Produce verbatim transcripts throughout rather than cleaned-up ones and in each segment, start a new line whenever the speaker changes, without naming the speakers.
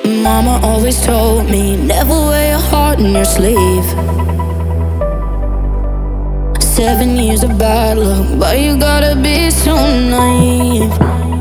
Mama always told me, never wear your heart in your sleeve. Seven years of bad luck, but you gotta be so naive.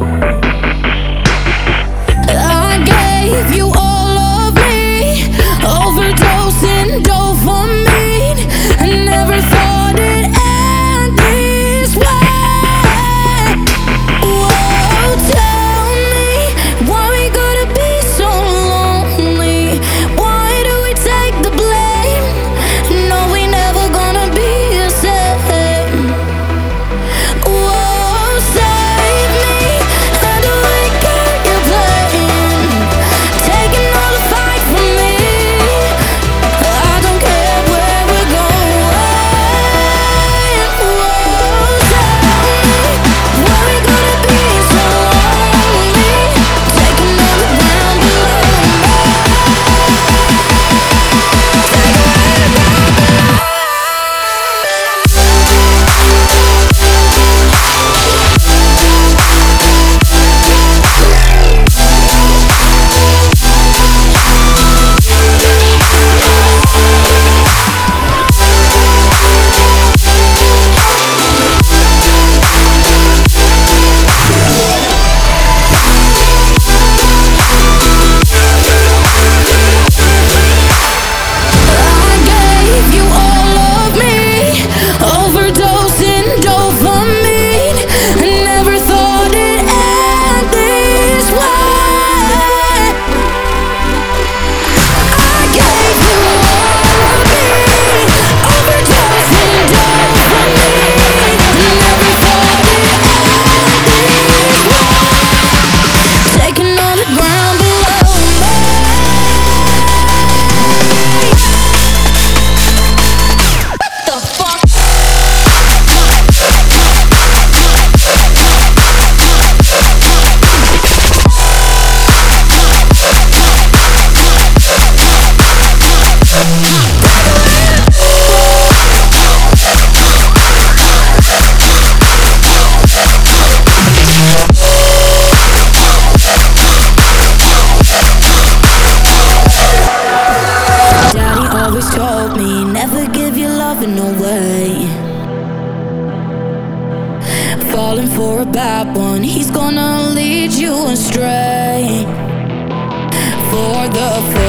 I gave you all of me, overdosing dopamine. I never thought it'd end this way. Whoa, tell me, why we gotta be so lonely? Why do we take the blame? No, we never gonna be the same. Whoa, save me, how do we get you playing? Taking all the fight from me. I don't care where we're going. Whoa, tell me, why we gotta be so lonely? Taking all the ground below me. Taking all the ground below. I gave you all of me, overdosing dopamine. I never thought it'd end this way. I gave you all of me, overdosing dopamine. I never thought it'd end this way. Taking all the ground below me. The fuck? Daddy always told me, never give your loving away. Falling for a bad one, he's gonna lead you astray. For the first